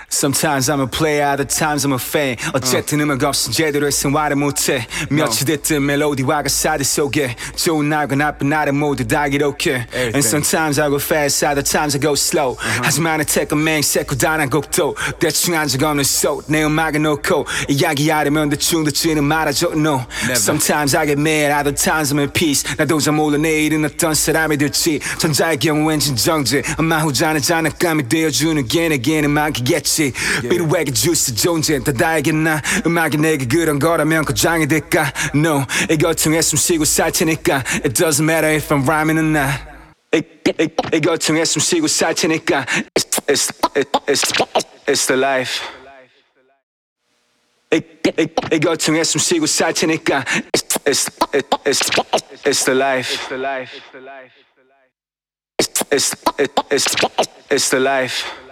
Sometimes I'm a player, other times I'm a fan. 어쨌든 음악 없이 제대로 했으면 말을 못해. 며칠 됐든 멜로디와 가사들 속에 좋은 날과 나쁜 날은 모두 다 기록해. And sometimes I go fast, other times I go slow. 하지만 I take a man, 새꾸다란 곡도 대충 한 적 없는 소리 내 음악을 놓고 이야기하려면 대충 듣지는 말아줘 no. Sometimes I get mad, other times I'm in peace. 나도 잘 몰라 내일은 어떤 사람이 될지. 전자의 경우엔 진정제 아마 후자는 장난감이 되어주는 게 내겐 음악이겠지. 비루하게 주스 존재 다 다알겠나. 음악이 내게 그런 거라면 고장이 될까. No, 이걸 통해 숨 쉬고 살 테니까. It doesn't matter if I'm rhyming or not. 이걸 통해 숨 쉬고 살 테니까. It's the life. 이걸 통해 숨 쉬고 살 테니까. It's the life. It's the life.